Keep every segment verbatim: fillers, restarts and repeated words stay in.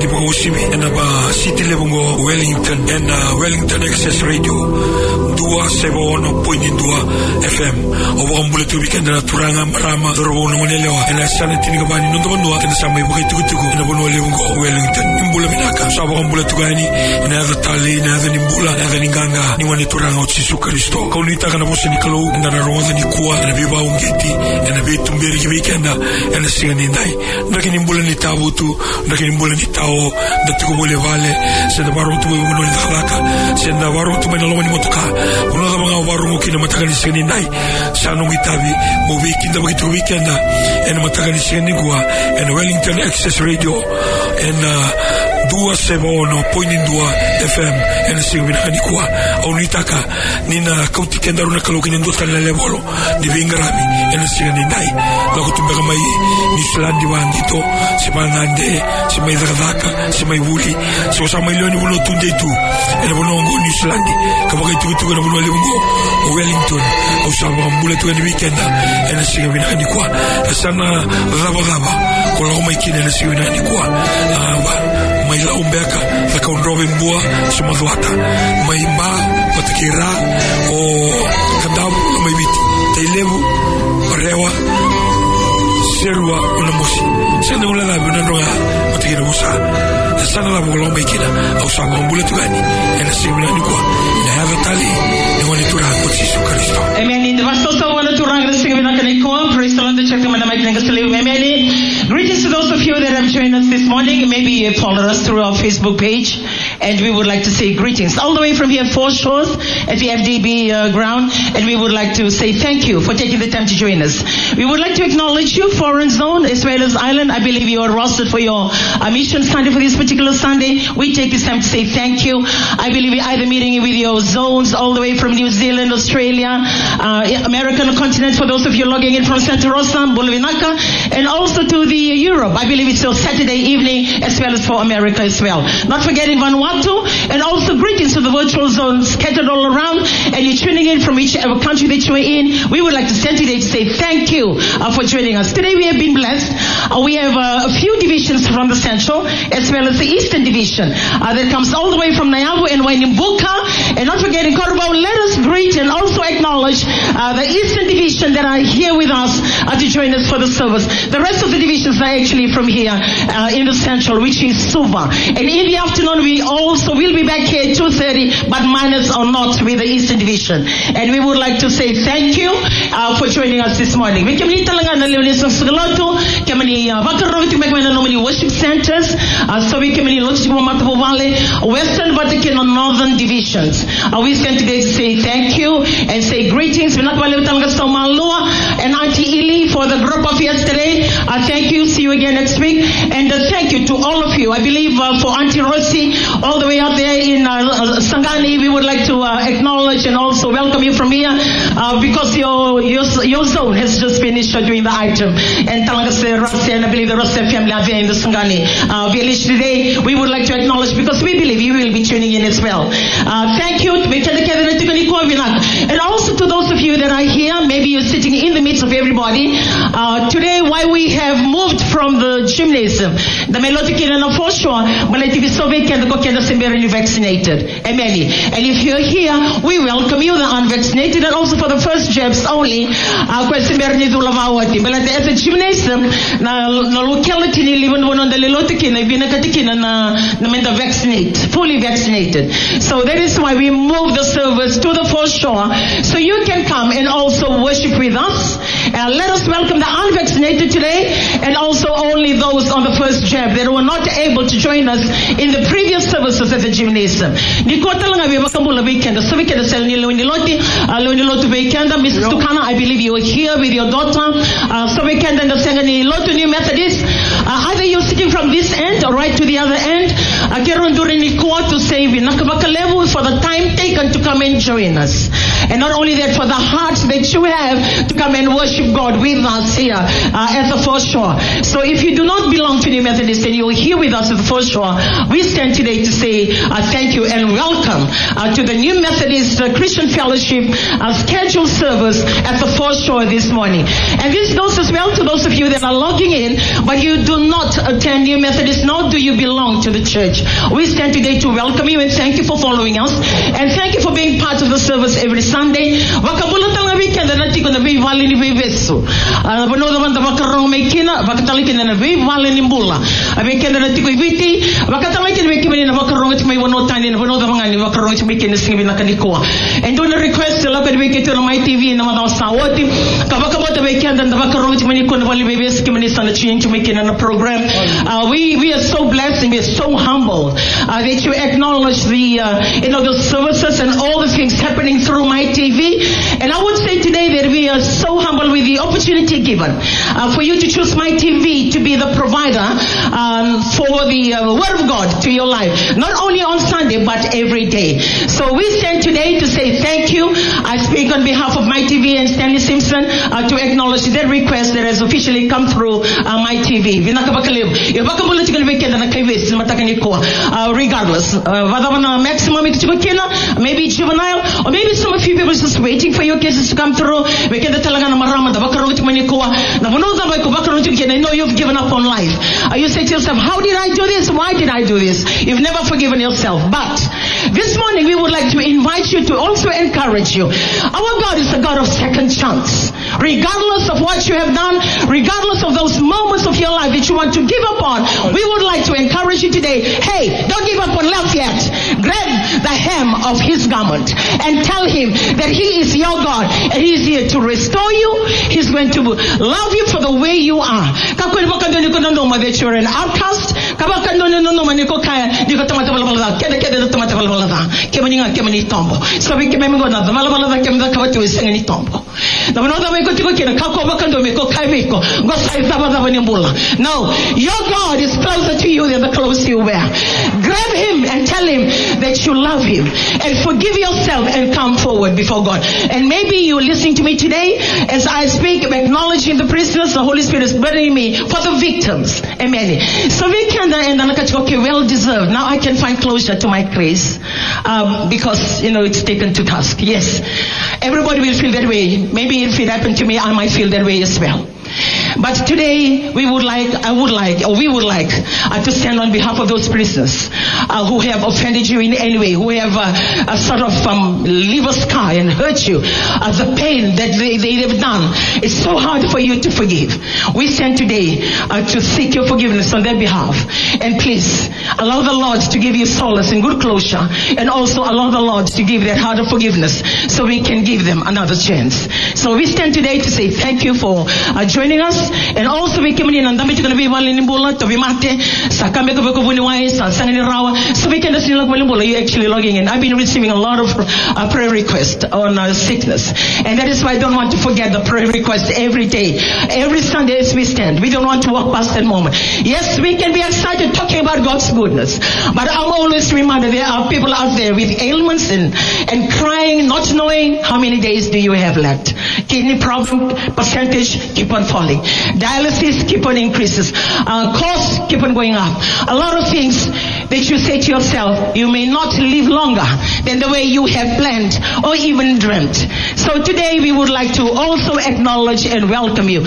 di Pakosimi and ba City Level Wellington and Wellington Access Radio dua sebono point dua F M o ba mbule tu weekend na turanga marama dorobo no monelewa and sana tiniga bani no ndonwa kana sama ibu kai tukutuku na bono lewo Wellington imbula minaka sa ba mbule tu gani na za tali na za nimbula na za ninganga ni wani turanga o Yesu Kristo ka unita kana bosi ni kalo na na roza ni kuwa na biba ungeti na bitu mbere ki weekend na singa ni dai ndakini mbula ni tabutu ndakini mbula ni tao ndatuko mole vale senda baro tu mo no ndalaka senda baro tu mena lomani motoka uno da banga baro mo kina mataka ni singa ni dai sanu ngitabi mo weekend ba kitu weekend en mataka ni singa ni kuwa en Wellington Access Radio en dua sebono point dua F M en singa ni hani kuwa au nitaka nina kauti kenda runa kalo kini ndosta na levolo di vingarami en singa ni dai la kutumba kama hii ni slandi wandito simangande simai zakadaka simai wuli so sama milioni buno tunde tu ene buno ngo New Zealand kama kai tu tu na buno lemungo Wellington au sama mbule tu ni weekend ene singa binani kwa sana raba raba kwa ngoma ikine ene singa binani kwa aba mai la umbeka la kaundrobe mbua sumadwata mai ba patikira o kadabu mai biti tailevu rewa serua una mosi senda ula la buna ndoa matikira musa sana la bola mekina au sama mbule tu gani ene singa binani kwa ina hava tali ni wani tura kwa Yesu Kristo. Amen. The was also one to rang the singa binani kwa praise the Lord the church mana making us live. Amen. Greetings to those of you that have joined us this morning. Maybe you have followed us through our Facebook page, and we would like to say greetings all the way from here, Four Shores at the F D B uh, ground, and we would like to say thank you for taking the time to join us. We would like to acknowledge you, Foreign Zone as well as Island. I believe you are rostered for your uh, mission Sunday for this particular Sunday. We take this time to say thank you. I believe you're either meeting with your zones all the way from New Zealand, Australia, uh, American continent for those of you logging in from Santa Rosa, Bulavinaka, and also to the Europe. I believe it's your Saturday evening as well as for America as well. Not forgetting Vanuatu, and also greetings to the virtual zones scattered all around, and you're tuning in from whichever country that you're in. We would like to send today to say thank you uh, for joining us. Today we have been blessed. Uh, we have uh, a few divisions from the Central as well as the Eastern Division uh, that comes all the way from Nyavu and Wainimbuka, and not forgetting Korobau. Let us greet and also acknowledge uh, the Eastern Division that are here with us uh, to join us for the service. The rest of the divisions are actually from here uh, in the Central, which is Suva. And in the afternoon we also will be back here at two thirty, but minus or not with the Eastern Division. And we would like to say thank you uh, for joining us this morning. We kami talaga na leonis ng Sugaloto, kami Vakarovi tumekwa na nomini worship centers, uh, so we kami lots of Matapo Valley, Western, Vatican, and Northern divisions. Uh, we stand today to say thank you and say greetings. We're not going to and Auntie Ili for the group of yesterday. Uh, thank you. See you again next week. And uh, thank you to all of you. I believe uh, for Auntie Rossi, all the way out there in uh, Sangani, we would like to uh, acknowledge and also welcome you from here uh, because your, your your zone has just finished uh, doing the item. And Talangase Rossi, and I believe the Rossi family are there in the Sangani uh, village today. We would like to acknowledge because we believe you will be tuning in as well. Uh, thank you. And also to those of you that are here, maybe you're sitting in the midst of everybody. Uh, today, why we have moved from the gymnasium, the Melotikina and for sure, you vaccinated. Amen. And if you're here, we welcome you, the unvaccinated, and also for the first jabs only. Uh, but at the gymnasium, na locality ni liban on the Lelotikina, binakatikina na vaccinate, fully vaccinated. So that is why we moved the service to the foreshore, so you can come and also worship with us. Uh, let us welcome the unvaccinated today, and also only those on the first jab that were not able to join us in the previous services at the gymnasium. So we can sell Missus Tukana, I believe you are here with your daughter. Uh, so we can then send any lot of new Methodists. Uh, either you're sitting from this end or right to the other end. Uh, to say for the time taken to come and join us. And not only that, for the heart that you have to come and worship God with us here uh, at the foreshore. So if you do not belong to New Methodist and you're here with us at the foreshore, we stand today to say uh, thank you and welcome uh, to the New Methodist uh, Christian Fellowship uh, scheduled service at the foreshore this morning. And this goes as well to those of you that are logging in, but you do not attend New Methodist, nor do you belong to the church. We stand today to welcome you and thank you for following us, and thank you for being part of the service every Sunday. Wakabulatan nga weekend na tiko na be vale ni bebeso. Bano naman da makarong may kina, bakatalikin na be vale ni mbula. Weekend na tiko ibiti, bakatalikin may kina na makarong at may wanotan na bano da mga ni makarong at may kina singi na kanikuha. And do na request la pwede make ito na my T V na mga sawoti. Kabakabota weekend na makarong at may kina vale bebes kimanisa na change may kina na program. Uh, we we are so blessed and we are so humble uh, that you acknowledge the uh, you know the services and all the things happening through my T V. And I would say today that we are so humble with the opportunity given uh, for you to choose my T V to be the provider um, for the uh, Word of God to your life, not only on Sunday but every day. So we stand today to say thank you. I speak on behalf of my T V and Stanley Simpson uh, to acknowledge that request that has officially come through uh, my T V. Uh, regardless, uh, maximum maybe juvenile, or maybe some of you people just waiting for your cases to come through. I know you've given up on life. Uh, you say to yourself, how did I do this? Why did I do this? You've never forgiven yourself. But this morning we would like to invite you to also encourage you. Our God is a God of second chance. Regardless of what you have done, regardless of those moments of your life that you want to give up on, we would like to encourage you today. Hey, don't give up on love yet. Grab the hem of his garment and tell him that he is your God and he is here to restore you. He's going to love you for the way you are. That you're an outcast. So we can go now. No, your God is closer to you than the clothes you wear. Grab him and tell him that you love him and forgive yourself and come forward before God. And maybe you're listening to me today as I speak, acknowledging the prisoners. The Holy Spirit is burdening me for the victims. Amen. So we can and okay, well deserved. Now I can find closure to my case um, because you know it's taken to task. Yes, everybody will feel that way. Maybe if it happened to me, I might feel that way as well. But today we would like, I would like, or we would like uh, to stand on behalf of those prisoners uh, who have offended you in any way, who have uh, a sort of um, leave a scar and hurt you. Uh, the pain that they, they have done, it's so hard for you to forgive. We stand today uh, to seek your forgiveness on their behalf. And please allow the Lord to give you solace and good closure, and also allow the Lord to give that heart of forgiveness so we can give them another chance. So we stand today to say thank you for uh, joining us. And also we came in and damage gonna be one in Bula to be mate, Sakame Kobuniwais, Sangani Rawa, so we can see like Willimbula, you actually logging in. I've been receiving a lot of uh, prayer requests on uh, sickness. And that is why I don't want to forget the prayer requests every day. Every Sunday as we stand. We don't want to walk past that moment. Yes, we can be excited talking about God's goodness. But I'm always reminded there are people out there with ailments and, and crying, not knowing how many days do you have left. Kidney problem percentage keep on falling. Dialysis keep on increases. Uh, costs keep on going up. A lot of things that you say to yourself, you may not live longer than the way you have planned or even dreamt. So today we would like to also acknowledge and welcome you.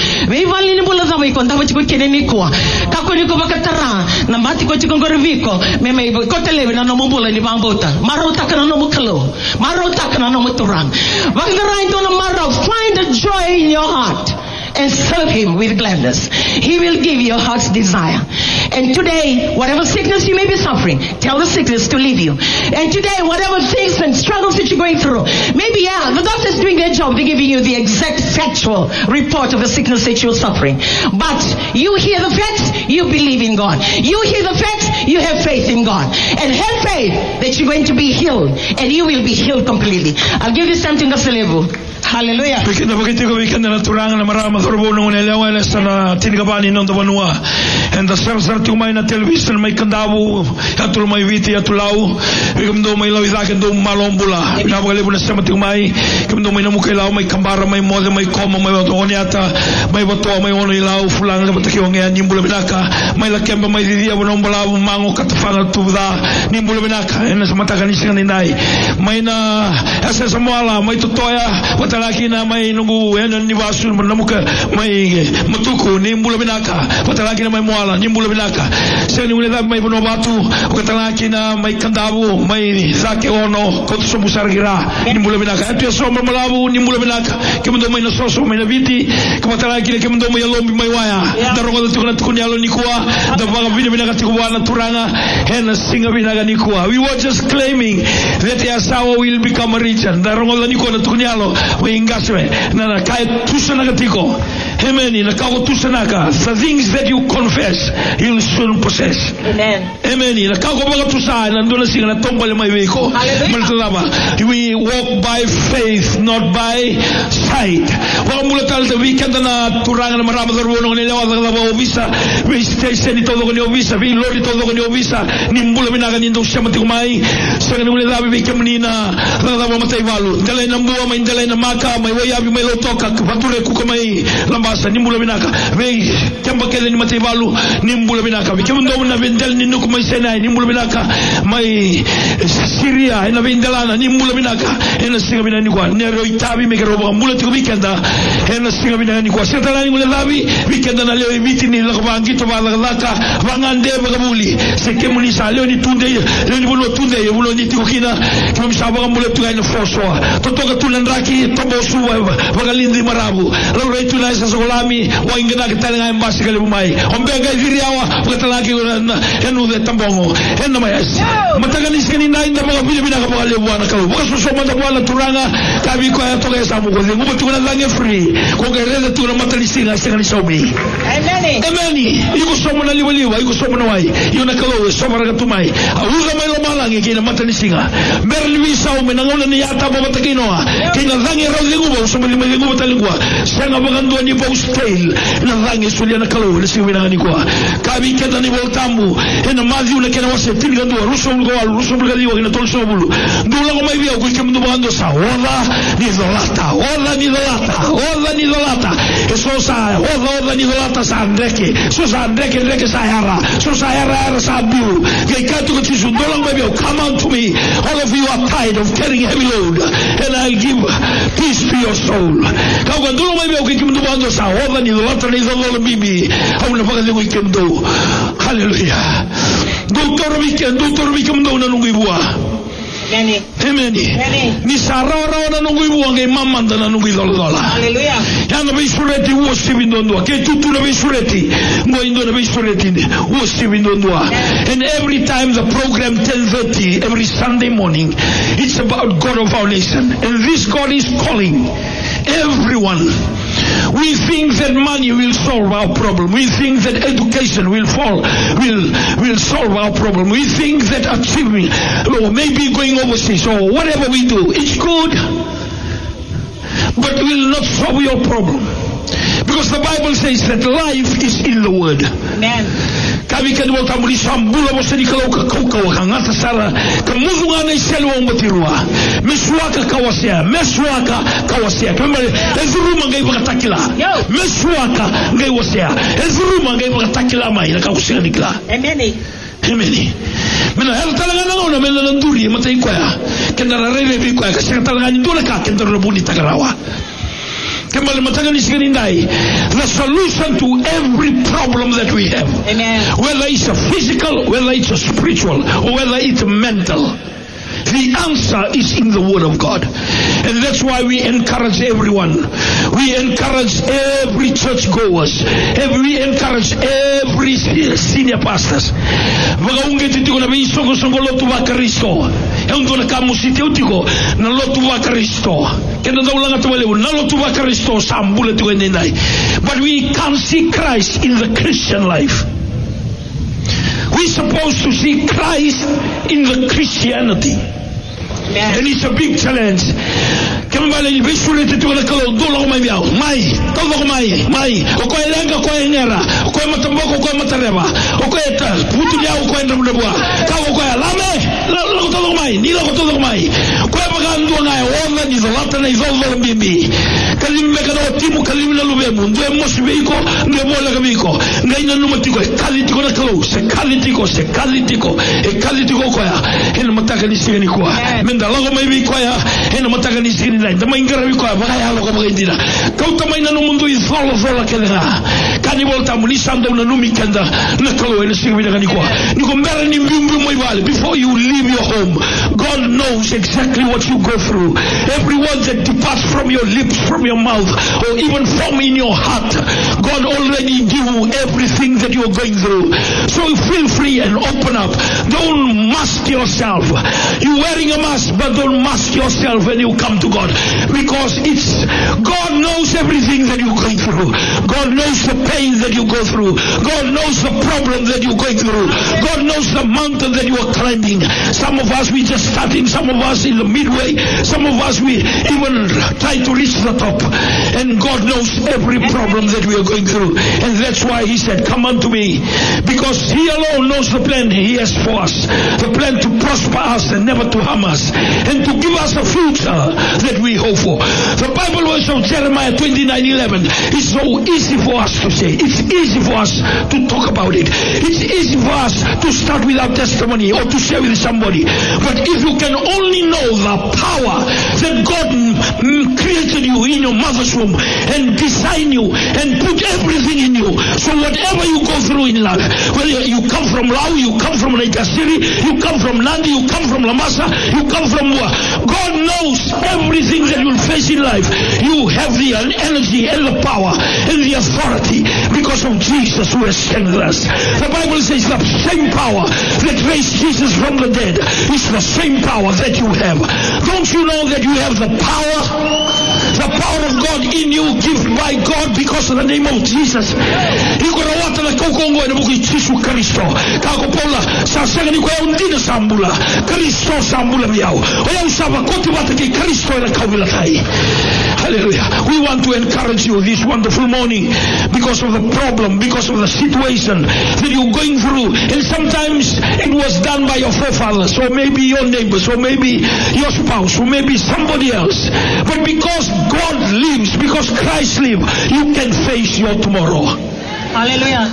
Find the joy in your heart and serve him with gladness. He will give your heart's desire. And today, whatever sickness you may be suffering, tell the sickness to leave you. And today, whatever things and struggles that you're going through, maybe, yeah, the doctor's doing their job. They're giving you the exact factual report of the sickness that you're suffering. But you hear the facts, you believe in God. You hear the facts, you have faith in God. And have faith that you're going to be healed. And you will be healed completely. I'll give you something to celebrate. Hallelujah. Kita begitu weekend na turangan na marama karubo nung nelewa na sa tinigabani nung tabanua. And the sar-sar tumay na television may kandabu, atul may viti atulaw, ikamdo may lawida kendo malombula. Pinapagalibo na siya matumay, ikamdo may namukilaw, may kambara, may mode, may koma, may watoniata, may wato, may ono ilaw, fulang na batakiwang yan, nimbula binaka, may lakemba, may didiya, wanombala, mango, katafanga, tuda, nimbula binaka, and sa matakan isang ninay, may na, asa sa muala, may tutoya, watalaki na may nungu, yan ang niwasun, namuka, may matuko, nimbula binaka, watalaki na may muala, nimbula binaka, sa niwala may bunobatu, watalaki na may kandabu, may zake ono, koto sa musar gira, nimbula binaka, ito yung somar malabu, nimbula binaka, kemundo may nasoso, may nabiti, kamatala kila kemundo may alombi may waya, darongo na tukuna tukunyalo ni kuwa, dabaga bina binaka tikuwa na turanga, and singa binaka ni kuwa. We were just claiming that Yasawa will become a region, darongo na ni kuwa na tukunyalo, may ingaswe, na na kaya tusa nagatiko, amen, na kao tusa naka, the things that you confess, you'll soon possess. Amen. Amen, na kao baga tusa, nandun na singa na tombal may weko, we walk by faith, not by sight. Wakamulatal the weekend na turangan na marama darbono ni lewa da ba obisa, we station ito do ni obisa, we lord ito do ni obisa, nimbula minaga nindo siya matikumay, sa kanila labi we kamnina, da ba matay walu, dalay na buwa, may dalay na maka, may wayabi may lotoka, patule ku kamay lambasa, nimbula minaga, we kamba kele ni matay walu, nimbula minaga, we kemundo na vendel ni nuku may senay, nimbula minaga, may Syria, na vendalana, nimbula minaga, ena singa binani kwa, nero itabi me kero mbula tiku weekenda, ena singa binani kwa, seta ni ngule labi, weekenda na leo ibiti ni lakabangito ba laka, bangande bagabuli, seke muni sa leo ni tunde, leo ni bulo tunde, bulo ni tiku kina, kimo misaba mbula tuga ina foswa, totoka tulan raki, tobo suwa, bagalindi marabu, lalo reitu na isa sokolami, wa ingena kitali nga mbasi kali bumai, ombega iviriawa, pagkatalaki enu de tambongo, enu mayas, matagalis kanina inda mga Pilipina ka mga libuana ka, bukas susoma na buwan na turanga, kabi ko ay toka sa mukha, ngubat ko na lang e free, kung kaya na tura matalisin nga siya sa umi. Amen. Amen. Iko somo na liwaliwa, iko somo na wai, yun nakalaw, somo na katumay, ahuga may lamalang, kaya na matalisin nga, merliwi sa umi, nangunan ni yata ba matakino nga, kaya na lang e raw linguba, usama lima linguba talingwa, siya nga magandua ni Paus Tail, na lang e sulia nakalaw, nasiwi na nga ni kwa, kabi kita ni Voltambu, e na Matthew na kinawase, tinigandua, rusong gawal, rusong galiwa, kinatol sa bulu, dula ko may biyaw, kung kamdumando sa, ola ni dolata, ola ni dolata, ola ni dolata, eso sa, ola ola ni dolata sa Andreke, so sa Andreke, Andreke sa Yara, so sa Yara, Yara sa Abiu, kay kato ko tisun, dula ko may biyaw, come unto me, all of you are tired of carrying heavy load, and I'll give peace to your soul. Kau kan dula may biyaw, kay kamdumando sa, ola ni dolata, ni dolata bibi, ako na pagkaling weekend do, hallelujah. Doktor weekend, doktor weekend do na nung ibuwa. Amen. Amen. Ni sarara na nungu ibu wange mamanda na nungu idolola. Hallelujah. Yana beisureti uo sivindondua. Ke tutu na beisureti. Ngo indo na beisureti uo sivindondua. And every time the program ten thirty every Sunday morning, it's about God of our nation. And this God is calling everyone. We think that money will solve our problem. We think that education will fall, will will solve our problem. We think that achieving, or maybe going overseas, or whatever we do, it's good, but will not solve your problem. Because the Bible says that life is in the Word. Amen. Kabi kan mo tamuli sambula mo sa nikalaw ka kaukaw ka nga tasara kamuzo nga na iselo ang matirua meswaka kawasya meswaka kawasya kamali ezuruma ngai bakatakila meswaka ngai wasya ezuruma ngai bakatakila mai na kakusya nikla. Amen. Amen. Mena hal talaga na ona mena nanduri matay ko ya kendara rebe bi ko ya kasi talaga ni dola ka kendara buni tagarawa. The solution to every problem that we have, amen, whether it's a physical, whether it's a spiritual, or whether it's a mental, the answer is in the Word of God. And that's why we encourage everyone. We encourage every church goers. We encourage every senior pastors. Vagaunge titiko na beisongo songo lotu wa Kristo. Eungo na kamusite utiko na lotu wa Kristo. Kena daulanga tuwele na lotu wa Kristo sambule tuwende nai. But we can't see Christ in the Christian life. We're supposed to see Christ in the Christianity. Amen. And it's a big challenge. Kembali ni besule tu na kalau dolo mai biao. Mai, todo mai, mai. O ko elenga ko engera, o ko matamboko ko matareba. O ko eta putu dia o ko enda mdebwa. Ka o ko lame, lo todo mai, ni lo todo mai. Ko pagando na ona ni zolata na izolo bibi. Kalim me kada timu kalim na lube mundu e mosbiko, nge mola kabiko. Ngai na numatiko kalitiko na kalau, se kalitiko, se kalitiko, e kalitiko ko ya. Ena mataka ni sigani ko. Menda logo mai bi ko ya. Ena mataka ni sigani na. Dama ingara bi ko ba ya lo ko ba indira. Kau tamai na no mundu izolo zola kela. Kani volta muni sando na numi kenda na kalau ena sigani na ni ko. Ni ko mera ni mbimbi mo ibale. Before you leave your home, God knows exactly what you go through. Every word that departs from your lips, from your mouth, or even from in your heart, God already knew everything that you're going through. So feel free and open up. Don't mask yourself. You're wearing a mask, but don't mask yourself when you come to God. Because it's, God knows everything that you're going through. God knows the pain that you go through. God knows the problem that you're going through. God knows the mountain that you are climbing. Some of us, we just starting. Some of us in the midway. Some of us, we even try to reach the top. And God knows every problem that we are going through. And that's why He said, come unto me. Because He alone knows the plan He has for us. The plan to prosper us and never to harm us. And to give us a future that we hope for. The Bible verse of Jeremiah twenty-nine eleven is so easy for us to say. It's easy for us to talk about it. It's easy for us to start with our testimony or to share with somebody. But if you can only know the power that God mm, created you in your mother's womb and designed you and put everything in you. So whatever you go through in life, whether you come from Lao, you come from Naikasiri, you come from Nandi, you come from Lamasa, you come from Mua. God knows everything that you'll face in life. You have the energy and the power and the authority because of Jesus who has strengthened us. The Bible says the same power that raised Jesus from the dead is the same power that you have. Don't you know that you have the power? The power of God in you, given by God because of the name of Jesus. Iko na wata na kokongo ina buku Yesu Kristo. Kako pola sasanga ni kwa undina sambula. Kristo sambula miao. Oya usaba koti wata ki Kristo ina kawila tai. Hallelujah. We want to encourage you this wonderful morning because of the problem, because of the situation that you're going through. And sometimes it was done by your forefathers, or maybe your neighbors, or maybe your spouse, or maybe somebody else. But because God lives, because Christ lives, you can face your tomorrow. Hallelujah.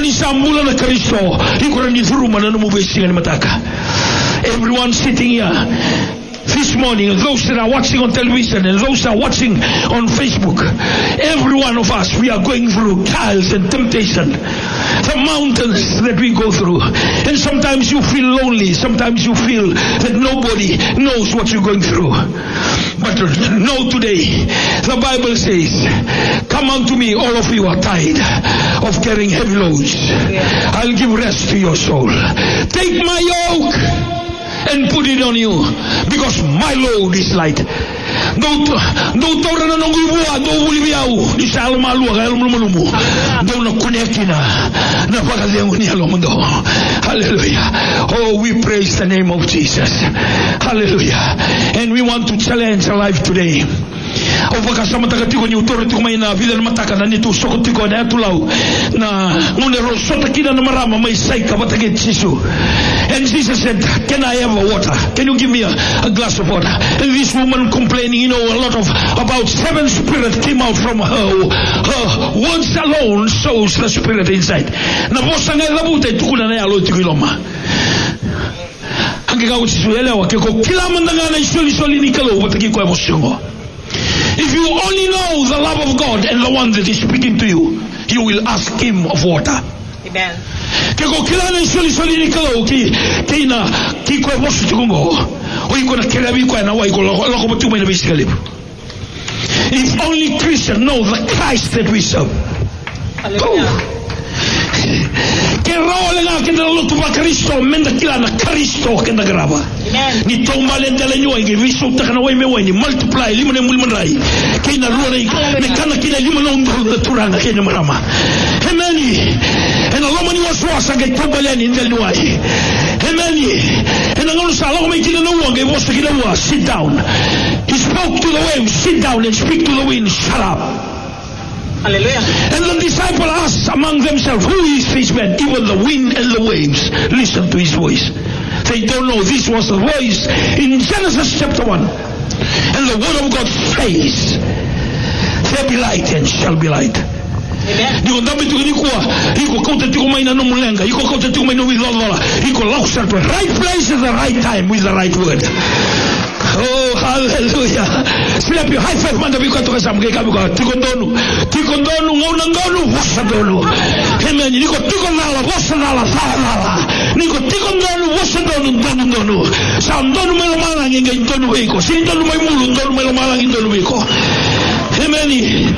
Everyone sitting here this morning, those that are watching on television and those that are watching on Facebook, every one of us, we are going through trials and temptation, the mountains that we go through. And sometimes you feel lonely, sometimes you feel that nobody knows what you're going through. But know today, the Bible says, come unto me, all of you are tired of carrying heavy loads. I'll give rest to your soul. Take my yoke and put it on you, because my load is light. Don't don't tora na nongu bua do bulibiau di salma lu ga lu lu don't no connectina na pagalengo ni alomundo. Hallelujah. Oh, we praise the name of Jesus. Hallelujah. And we want to challenge our life today. O vakasama takatiko ni utoro tiko mai na vile mataka na nitu sokotiko na tulau na ngune rosota kina na marama mai saika batake chisu. And Jesus said, can I have a water? Can you give me a, a glass of water? And this woman complaining, you know, a lot of, about seven spirits came out from her. Her words alone shows the spirit inside. Na bosa nga labuta itukuna na yalo tikiloma. Hangika uchisuelewa keko kila mandangana isoli soli nikalo bataki kwa emosyongo. If you only know the love of God and the one that is speaking to you, you will ask Him of water. Amen. Keko kilana isoli soli nikalo ki kina ki kwa bosu tukungo. Oiko na kelabi kwa na waiko loko batuma ina bisikalibu. If only Christians know the Christ that we serve. Hallelujah. Che roho nga kenda lotu ba Kristo menda kila na Kristo kenda graba. Ni tomba le ndele nyo ngi visu takana we me weni multiply limone mulmanrai. Kina ruwa ne kana kina limone ndo turanga kina marama. Hemeni. En aloma ni waswasa ngai tomba le ni ndele nwai. Hemeni. En ngalo sala ko me kina no wange bosta kina wa sit down. His spoke to the waves, sit down and speak to the wind, shut up. Hallelujah. And the disciple asked among themselves, who is this man? Even the wind and the waves listen to his voice. They don't know this was the voice in Genesis chapter one. And the word of God says, there be light and shall be light. Digo dami tu ni kuwa, iko kauta tiko mai na no mulenga, iko kauta tiko mai no wilola, iko lausa to right place at the right time with the right word. Oh, hallelujah. Slap your high five man da biko to sam ke ka biko tiko ndonu, tiko ndonu ngona ngonu wasa donu. Amen. Niko tiko nala wasa nala nala. Niko tiko ndonu wasa donu ndonu ndonu. Sa ndonu melo mala nge ndonu biko. Si ndonu mai mulu ndonu melo mala nge ndonu biko. Amen.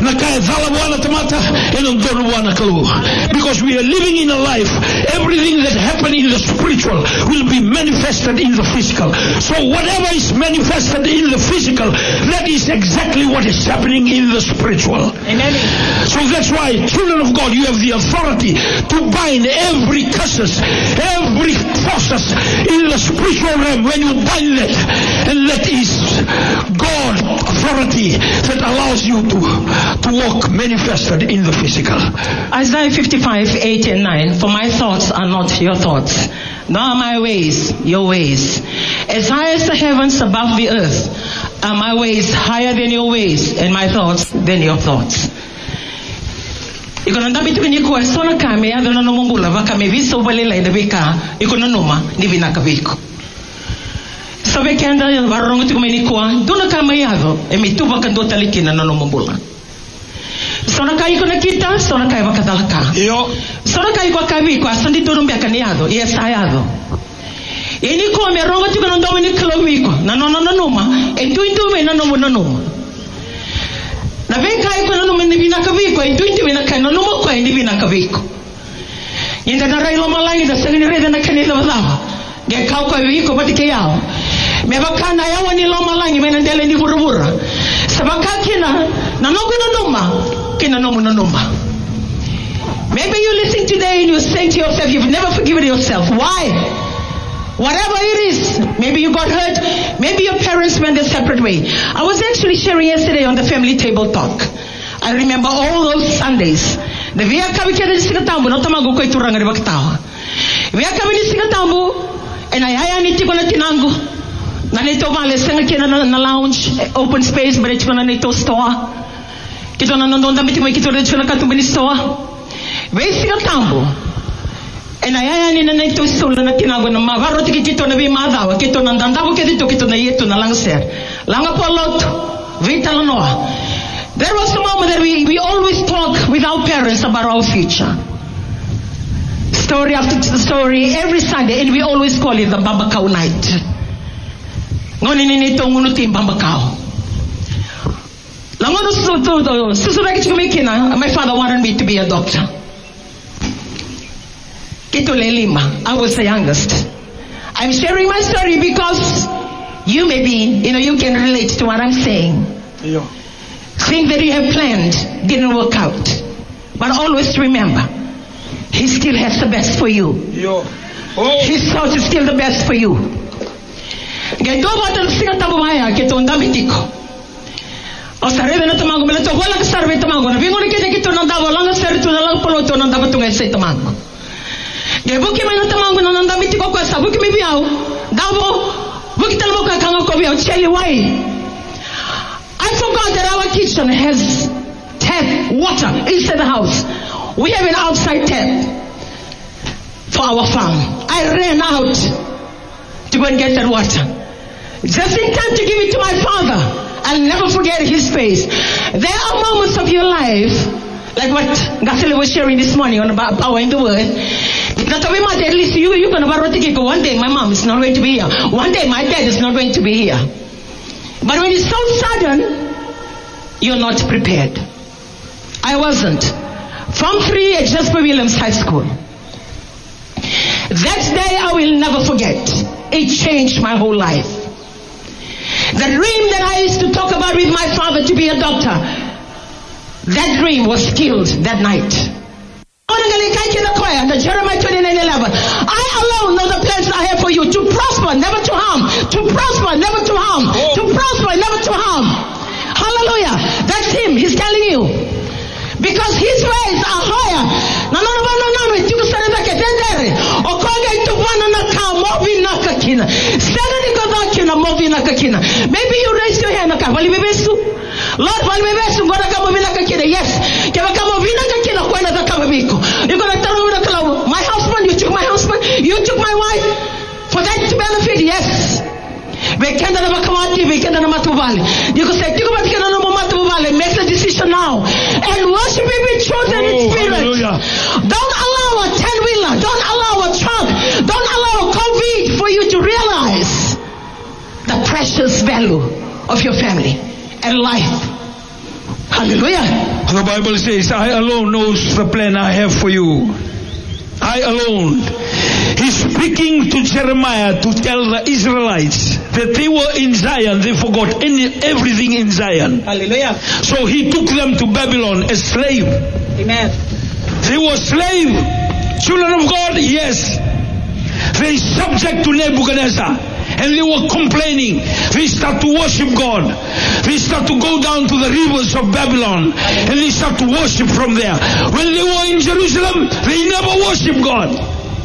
Because we are living in a life, everything that happened in the spiritual will be manifested in the physical. So whatever is manifested in the physical, that is exactly what is happening in the spiritual. Amen. So that's why, children of God, you have the authority to bind every curses, every forces in the spiritual realm. When you bind that, and that is God authority that allows you to to walk manifested in the physical. Isaiah fifty-five, eight and nine. For my thoughts are not your thoughts, nor are my ways your ways. As high as the heavens above the earth are my ways higher than your ways, and my thoughts than your thoughts. Ikono ndabi tukini kuwa sona kame ya dona nomungula vaka me viso valela ida vika ikono noma ni vinaka viko. Sabe kenda varongo tukumeni kuwa dona kama yado emi tuva kandota likina na nomungula. Sona kai kuna kita sona kai vakadalaka. Yo. Sona kai kwa kavi kwa sandi turumbia kaniado yes ayado. Ini kuwa me rongo tukana ndawi ni kilomiko na no no no noma entu intu me na nomo na noma. Na venka iko na nume ni vinaka viko, intuiti vinaka na numo kwa ni vinaka viko. Yenda na railo malangi da sangini reda na kanisa wadawa. Ge kau kwa viko pati ke yao. Me bakana yawa ni lo malangi me nandele ni burubura. Sabaka kina na nogu na numa, kina nomu na numa. Maybe you listen today and you say to yourself, you've never forgiven yourself. Why? Whatever it is, maybe you got hurt, maybe your parents went a separate way. I was actually sharing yesterday on the family table talk. I remember all those Sundays. The via kabikere singatambu no tamago ko ituranga ri baktawa. Via kabini singatambu and ayaya ni tiko na tinangu. Na nito vale senga kina na lounge, open space, but it's gonna nito store. Kito na nondonda mitimo kito na chuna katumbini store. Via singatambu. And ayaya ni na ito solo na tinago na mavaro tiki kito na bimadawa kito na ndandago kito kito na yeto na langser langa polot vita lanoa. There was a moment that we we always talk with our parents about our future, story after story every Sunday, and we always call it the Bambakao night. Ngoni ni nito ngunuti Bambakao. Langono susudo susura kichumikina. My father wanted me to be a doctor. I was the youngest. I'm sharing my story because you may be, you know, you can relate to what I'm saying. Yeah. Things that you have planned didn't work out. But always remember, He still has the best for you. Yeah. Oh. His thoughts is still the best for you. Ge buki mai natamangu na nanda mitiko kwa sabuki mibiao davo buki talbo ka kanga ko biao tell you why. I forgot that our kitchen has tap water inside the house. We have an outside tap for our farm. I ran out to go and get that water just in time to give it to my father. I'll never forget his face. There are moments of your life like what Gasile was sharing this morning on about power in the word. At least you, you're going to one day my mom is not going to be here. One day my dad is not going to be here. But when it's so sudden, you're not prepared. I wasn't. From three at Jasper Williams High School. That day I will never forget. It changed my whole life. The dream that I used to talk about with my father to be a doctor, that dream was killed that night. Jeremiah twenty-nine eleven. I alone know the plans I have for you, to prosper, never to harm. To prosper, never to harm. To prosper, never to harm. Hallelujah. That's him. He's telling you. Because his ways are higher. No, no, no, no, no, no. You say that ketendere. Okonga itubana na ka movi na kakina. Sada ni kodakina movi na kakina. Maybe you raise your hand. Wali bebesu. Lord, wali bebesu ngora ka movi na kakina. Yes. Kaya ka movi na kakina kwenda za kama biko. You're gonna tell me that my husband, you took my husband, you took my wife. For that to benefit, yes. Bekenda na makamati, bekenda na matubali. You can say, "Tiko batikana na matubali." Make the decision now and worship Him in truth and in spirit. Hallelujah. Don't allow a ten-wheeler, don't allow a truck, don't allow a COVID for you to realize the precious value of your family and life. Hallelujah. The Bible says, "I alone knows the plan I have for you." I alone. He's speaking to Jeremiah to tell the Israelites that they were in Zion. They forgot any, everything in Zion. Hallelujah. So he took them to Babylon as slave. Amen. They were slave. Children of God, yes. They subject to Nebuchadnezzar. And they were complaining. They start to worship God. They start to go down to the rivers of Babylon. And they start to worship from there. When they were in Jerusalem, they never worshiped God.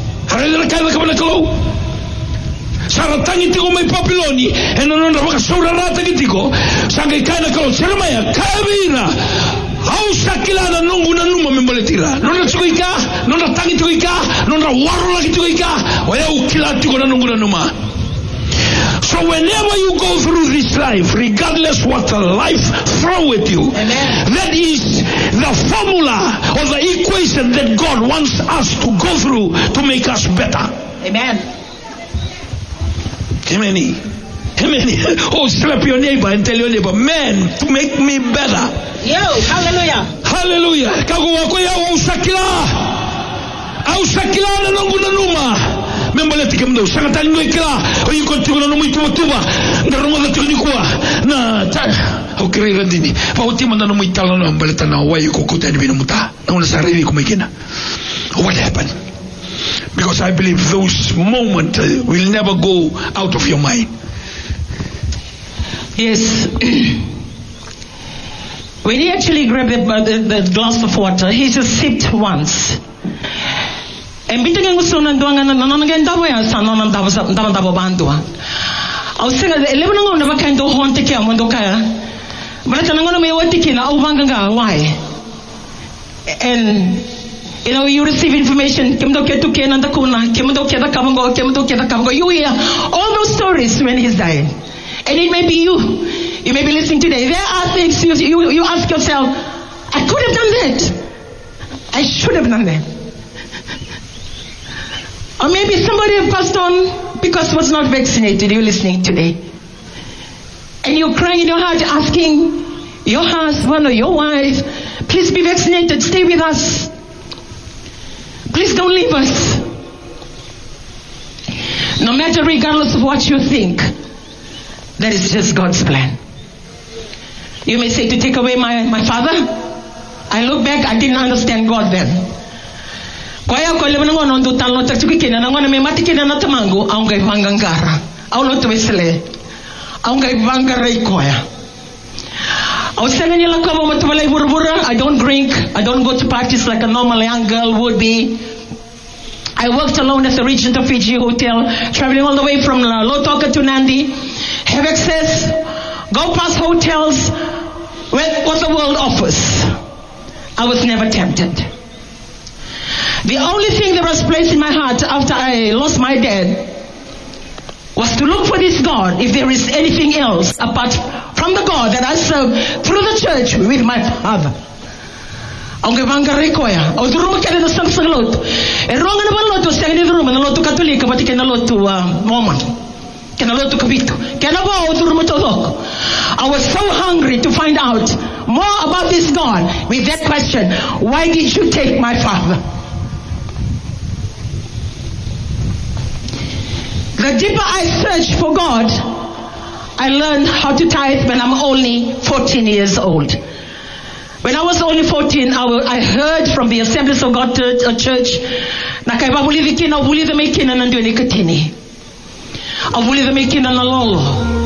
Saratangi tiko may Papiloni. And anon na makasaurarata kitiko. Sangay kaya na kao. Jeremiah, kaya bina. Au sakilana nungu na numa memboletira. Nona tsukoy ka. Nona tangi tikoy ka. Nona waro lagi tikoy ka. Waya ukila tiko na nungu na numa. So whenever you go through this life, regardless what the life throw at you, amen, that is the formula or the equation that God wants us to go through to make us better. Amen. Amen. Amen. Oh, slap your neighbor and tell your neighbor, man, to make me better. Yo, hallelujah. Hallelujah. Kago wako ya usakila. Au sakila na nungu na numa. Memboleti kemdo sangatali no ikla o yikotu no muito tuba ndarunga da tunikua na ta o kirira dini pa utima na no muito no memboleta na wa yiko kutani bino muta na una sarevi kuma ikena. What happened? Because I believe those moments uh, will never go out of your mind. Yes. When he actually grabbed the, the, the glass of water, he just sipped once. And bitu ngengu suna nduanga na nana ngenda wea sa nana ndaba ndaba ndaba bandua. Au singa eleven ngo ndaba kendo honte kia mondo kaya. Bala tana ngono me wati kina au banganga why? And you know you receive information kemdo ketu kena ndakuna kemdo keda kabango kemdo keda kabango. You hear all those stories when he's dying, and it may be you. You may be listening today. There are things you you, you ask yourself, I could have done that. I should have done that. Or maybe somebody passed on because was not vaccinated. You're listening today. And you're crying in your heart asking your husband or your wife, please be vaccinated, stay with us. Please don't leave us. No matter regardless of what you think, that is just God's plan. You may say to take away my, my father. I look back, I didn't understand God then. Kwaya ko lebe ngo ndo talo ta tsuki kena ngona me mati kena na tamango au ngai vangangara au lo twesele au ngai vangara ikoya au senganya la ko mo tbala burbura. I don't drink, I don't go to parties like a normal young girl would be. I worked alone as a regent of Fiji Hotel, traveling all the way from Lotoka to Nandi, have access, go past hotels with what the world offers. I was never tempted. The only thing that was placed in my heart after I lost my dad was to look for this God, if there is anything else apart from the God that I serve through the church with my father. Aunque vanga rekoya, o duro kaya na sang sang lot. E ronga na baloto sa ni duro na loto katolika pati kaya na loto Roman. Kaya na loto kabito. Kaya na ba o duro mo todok. I was so hungry to find out more about this God with that question, why did you take my father? The deeper I searched for God, I learned how to tithe when I'm only fourteen years old. When I was only fourteen, I, w- I heard from the Assemblies of God Church na kay babuli di kina, babuli di may kina nandiyo ni katini. Abuli di may kina na lolo.